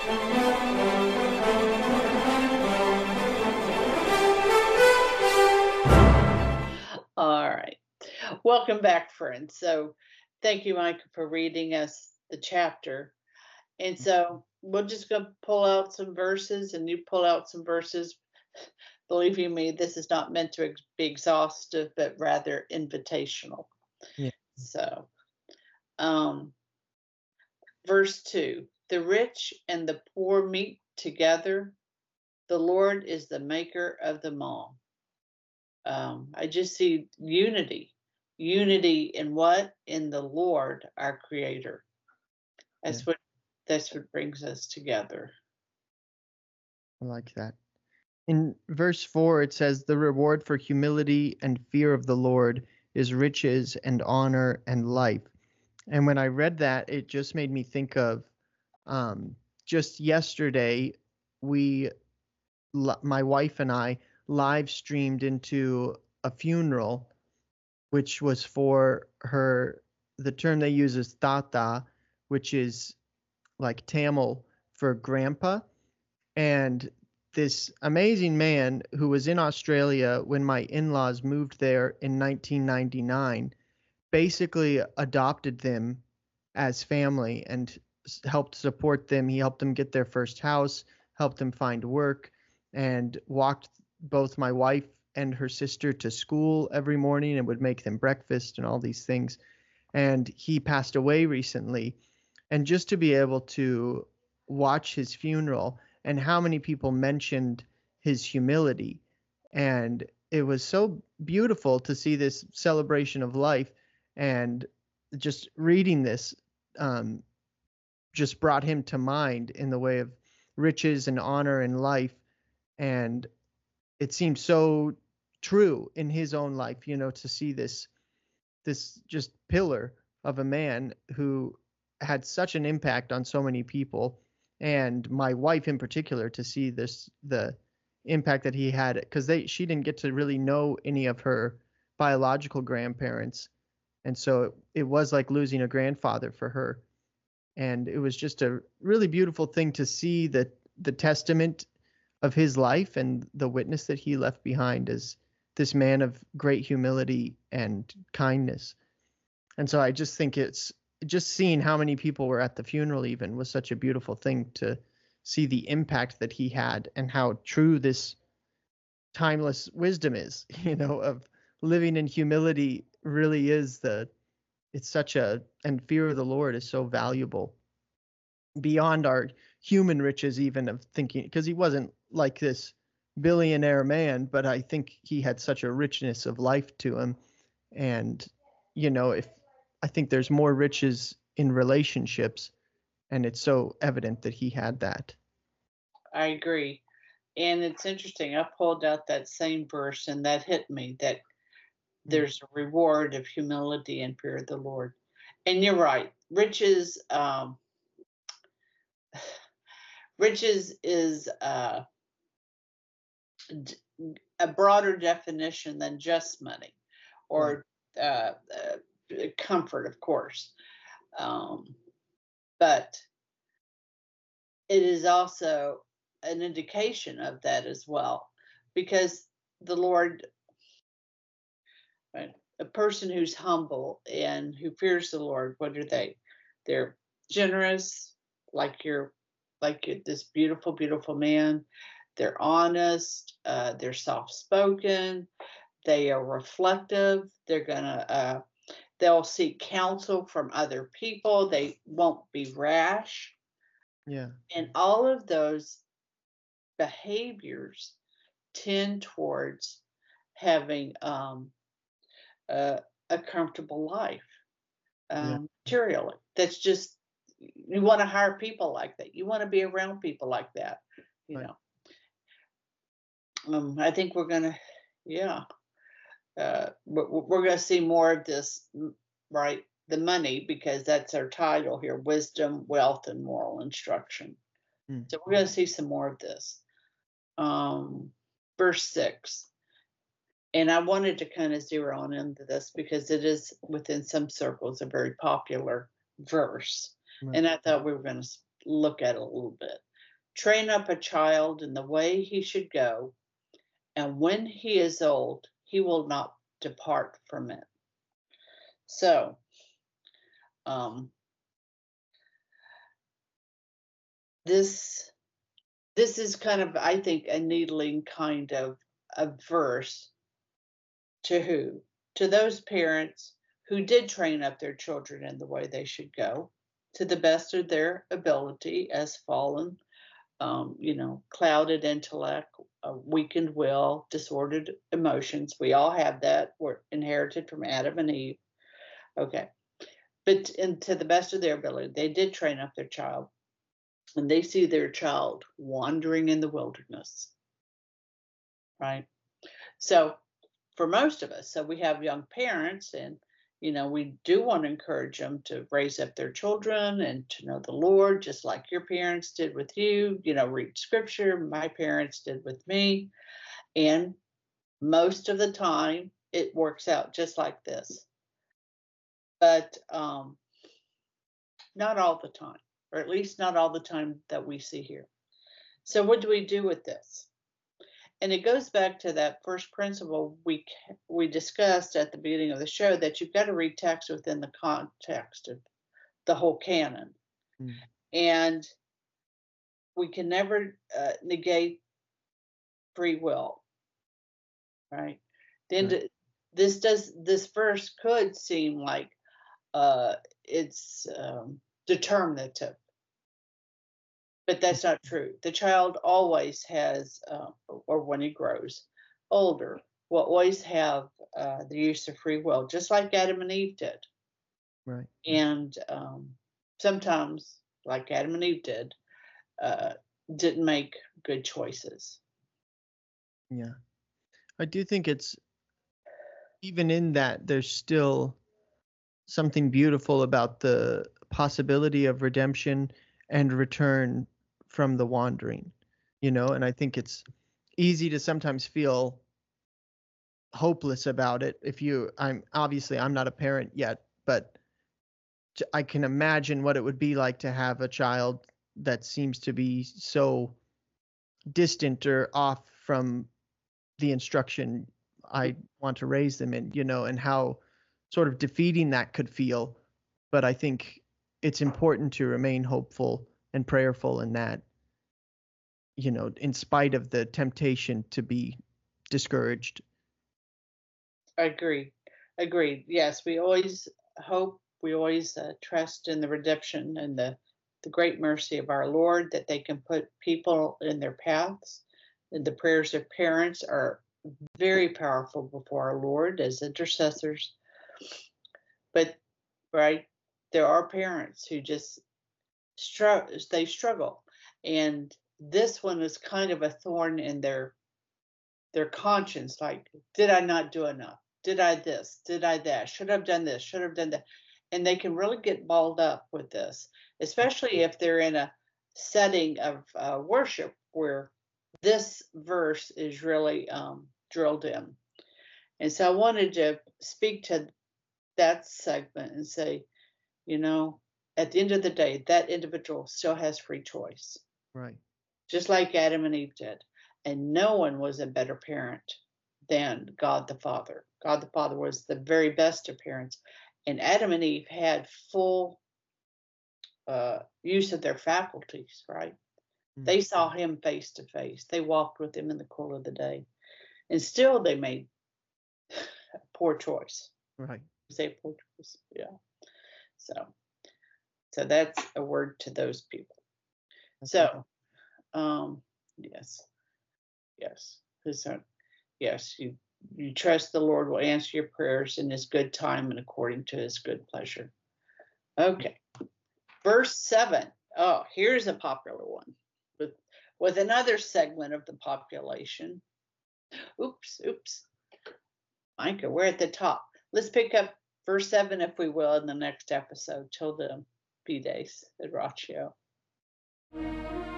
All right. Welcome back, friends. So, thank you, Micah, for reading us the chapter. And so, we're just going to pull out some verses, and you pull out some verses. Believe you me, this is not meant to be exhaustive, but rather invitational. Yeah. So, um, verse 2, the rich and the poor meet together. The Lord is the maker of them all. I just see unity. Unity in what? In the Lord, our Creator. Yeah. That's what brings us together. I like that. In verse 4, it says, "The reward for humility and fear of the Lord is riches and honor and life." And when I read that, it just made me think of just yesterday, we, my wife and I, live streamed into a funeral, which was for her. The term they use is tata, which is like Tamil for grandpa. And this amazing man who was in Australia when my in-laws moved there in 1999 basically adopted them as family and helped support them. He helped them get their first house, helped them find work, and walked both my wife and her sister to school every morning and would make them breakfast and all these things. And he passed away recently. And just to be able to watch his funeral and how many people mentioned his humility. And it was so beautiful to see this celebration of life. And just reading this um, just brought him to mind in the way of riches and honor and life. And it seemed so true in his own life, to see this just pillar of a man who had such an impact on so many people, and my wife in particular, to see the impact that he had, because she didn't get to really know any of her biological grandparents, and so it was like losing a grandfather for her. And it was just a really beautiful thing to see the testament of his life and the witness that he left behind as this man of great humility and kindness. And so I just think it's just seeing how many people were at the funeral even was such a beautiful thing to see the impact that he had and how true this timeless wisdom is, of living in humility really is it's such and fear of the Lord is so valuable beyond our human riches, even of thinking, because he wasn't like this billionaire man, but I think he had such a richness of life to him. And, if I think there's more riches in relationships, and it's so evident that he had that. I agree. And it's interesting. I pulled out that same verse, and that hit me that Mm. there's a reward of humility and fear of the Lord. And you're right. Riches is a broader definition than just money Right. or comfort, of course. But it is also an indication of that as well, because the Lord, right, a person who's humble and who fears the Lord, what are they? They're generous, this beautiful, beautiful man. They're honest. They're soft-spoken. They are reflective. They'll seek counsel from other people. They won't be rash. Yeah. And all of those behaviors tend towards having a, a comfortable life Yeah. materially. That's just, you want to hire people like that. You want to be around people like that. You Right. know, I think we're gonna, yeah, we're gonna see more of this, right? The money, because that's our title here: wisdom, wealth, and moral instruction. Mm. So we're gonna see some more of this. Um, verse 6. And I wanted to kind of zero on into this because it is within some circles a very popular verse. Right. And I thought we were going to look at it a little bit. Train up a child in the way he should go, and when he is old, he will not depart from it. So, um, this is kind of, I think, a needling kind of a verse to who? To those parents who did train up their children in the way they should go, to the best of their ability, as fallen, clouded intellect, weakened will, disordered emotions. We all have that. We're inherited from Adam and Eve. Okay. But to the best of their ability, they did train up their child, and they see their child wandering in the wilderness. Right? So for most of us, so we have young parents, and we do want to encourage them to raise up their children and to know the Lord, just like your parents did with you. Read scripture. My parents did with me. And most of the time, it works out just like this. But not all the time, or at least not all the time that we see here. So what do we do with this? And it goes back to that first principle we discussed at the beginning of the show, that you've got to read text within the context of the whole canon. And we can never negate free will, right? This verse could seem like it's determinative, but that's not true. The child always has, or when he grows older, will always have the use of free will, just like Adam and Eve did. Right. And sometimes, like Adam and Eve did, didn't make good choices. Yeah. I do think it's, even in that, there's still something beautiful about the possibility of redemption and return from the wandering, and I think it's easy to sometimes feel hopeless about it. I'm not a parent yet, but I can imagine what it would be like to have a child that seems to be so distant or off from the instruction I want to raise them in, and how sort of defeating that could feel. But I think it's important to remain hopeful and prayerful in that, in spite of the temptation to be discouraged. Agreed. Yes, we always hope, we always trust in the redemption and the great mercy of our Lord, that they can put people in their paths. And the prayers of parents are very powerful before our Lord as intercessors. But, right, there are parents who just struggle. And this one is kind of a thorn in their conscience. Like, did I not do enough? Did I this? Did I that? Should have done this? Should have done that? And they can really get balled up with this, especially if they're in a setting of worship where this verse is really drilled in. And so I wanted to speak to that segment and say, at the end of the day, that individual still has free choice. Right. Just like Adam and Eve did. And no one was a better parent than God the Father. God the Father was the very best of parents. And Adam and Eve had full use of their faculties, right? They saw him face to face. They walked with him in the cool of the day. And still they made a poor choice. Right. Say poor choice. Yeah. So that's a word to those people. Okay. So, yes, you trust the Lord will answer your prayers in his good time and according to his good pleasure. Okay. Verse 7. Oh, here's a popular one with another segment of the population. Oops. Micah, we're at the top. Let's pick up verse 7, if we will, in the next episode, till the B-Days at Ratio.